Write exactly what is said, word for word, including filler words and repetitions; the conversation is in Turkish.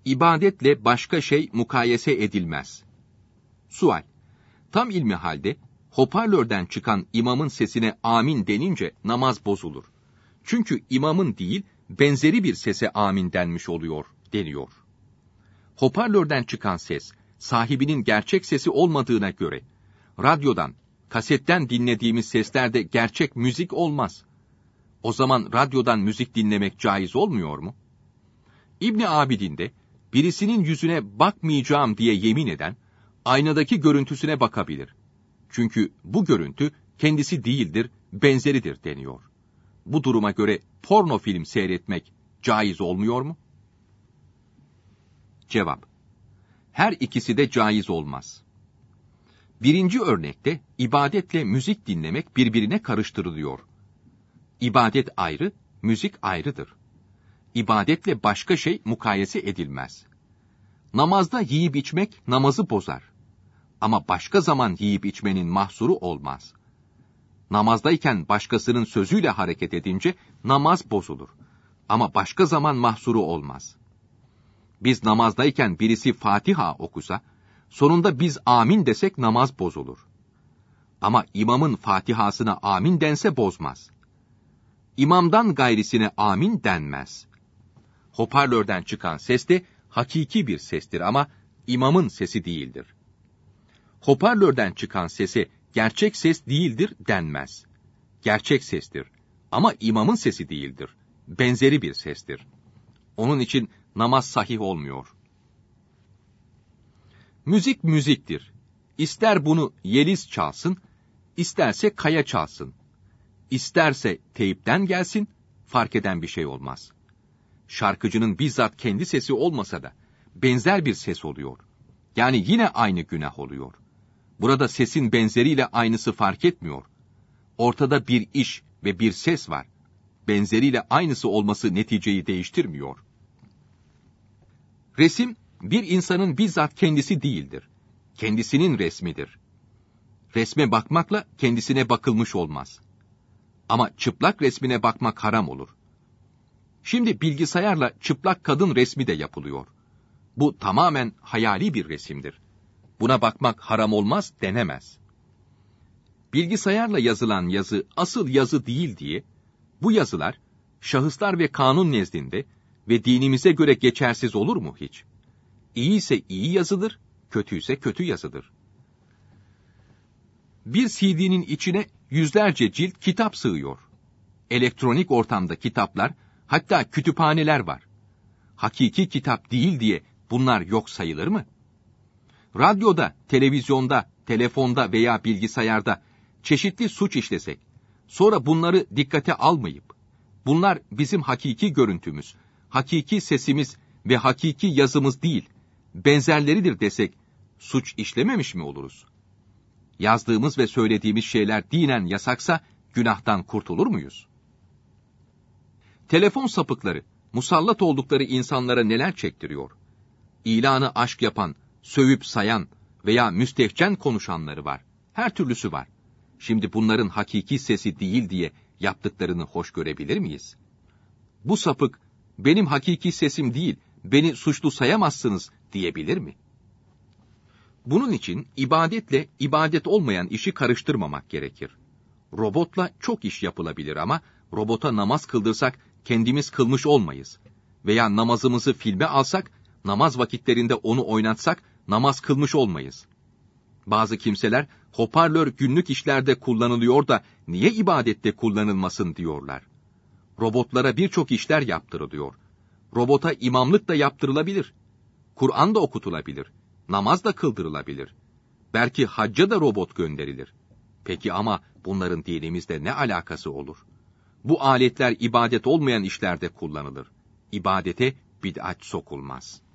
İbadetle başka şey mukayese edilmez. Sual: Tam ilmi halde, hoparlörden çıkan imamın sesine amin denince namaz bozulur. Çünkü imamın değil, benzeri bir sese amin denmiş oluyor, deniyor. Hoparlörden çıkan ses, sahibinin gerçek sesi olmadığına göre, radyodan, kasetten dinlediğimiz seslerde gerçek müzik olmaz. O zaman radyodan müzik dinlemek caiz olmuyor mu? İbn Abidin de, birisinin yüzüne bakmayacağım diye yemin eden, aynadaki görüntüsüne bakabilir. Çünkü bu görüntü kendisi değildir, benzeridir deniyor. Bu duruma göre porno film seyretmek caiz olmuyor mu? Cevap: Her ikisi de caiz olmaz. Birinci örnekte ibadetle müzik dinlemek birbirine karıştırılıyor. İbadet ayrı, müzik ayrıdır. İbadetle başka şey mukayese edilmez. Namazda yiyip içmek namazı bozar. Ama başka zaman yiyip içmenin mahsuru olmaz. Namazdayken başkasının sözüyle hareket edince namaz bozulur. Ama başka zaman mahsuru olmaz. Biz namazdayken birisi Fatiha okusa, sonunda biz amin desek namaz bozulur. Ama imamın Fatihasına amin dense bozmaz. İmamdan gayrisine amin denmez. Hoparlörden çıkan ses de hakiki bir sestir ama imamın sesi değildir. Hoparlörden çıkan sese gerçek ses değildir denmez. Gerçek sestir ama imamın sesi değildir. Benzeri bir sestir. Onun için namaz sahih olmuyor. Müzik müziktir. İster bunu Yeliz çalsın, isterse Kaya çalsın. İsterse teyipten gelsin, fark eden bir şey olmaz. Şarkıcının bizzat kendi sesi olmasa da benzer bir ses oluyor. Yani yine aynı günah oluyor. Burada sesin benzeriyle aynısı fark etmiyor. Ortada bir iş ve bir ses var. Benzeriyle aynısı olması neticeyi değiştirmiyor. Resim, bir insanın bizzat kendisi değildir. Kendisinin resmidir. Resme bakmakla kendisine bakılmış olmaz. Ama çıplak resmine bakmak haram olur. Şimdi bilgisayarla çıplak kadın resmi de yapılıyor. Bu tamamen hayali bir resimdir. Buna bakmak haram olmaz denemez. Bilgisayarla yazılan yazı asıl yazı değil diye, bu yazılar şahıslar ve kanun nezdinde ve dinimize göre geçersiz olur mu hiç? İyi ise iyi yazılır, kötü ise kötü yazılır. Bir C D'nin içine yüzlerce cilt kitap sığıyor. Elektronik ortamda kitaplar, hatta kütüphaneler var. Hakiki kitap değil diye bunlar yok sayılır mı? Radyoda, televizyonda, telefonda veya bilgisayarda çeşitli suç işlesek, sonra bunları dikkate almayıp, bunlar bizim hakiki görüntümüz, hakiki sesimiz ve hakiki yazımız değil, benzerleridir desek, suç işlememiş mi oluruz? Yazdığımız ve söylediğimiz şeyler dinen yasaksa, günahtan kurtulur muyuz? Telefon sapıkları, musallat oldukları insanlara neler çektiriyor? İlanı aşk yapan, sövüp sayan veya müstehcen konuşanları var. Her türlüsü var. Şimdi bunların hakiki sesi değil diye yaptıklarını hoş görebilir miyiz? Bu sapık, benim hakiki sesim değil, beni suçlu sayamazsınız diyebilir mi? Bunun için ibadetle ibadet olmayan işi karıştırmamak gerekir. Robotla çok iş yapılabilir ama robota namaz kıldırsak kendimiz kılmış olmayız. Veya namazımızı filme alsak, namaz vakitlerinde onu oynatsak namaz kılmış olmayız. Bazı kimseler hoparlör günlük işlerde kullanılıyor da niye ibadette kullanılmasın diyorlar. Robotlara birçok işler yaptırılıyor. Robota imamlık da yaptırılabilir. Kur'an da okutulabilir. Namaz da kıldırılabilir. Belki hacca da robot gönderilir. Peki ama bunların dinimizde ne alakası olur? Bu aletler ibadet olmayan işlerde kullanılır. İbadete bid'at sokulmaz.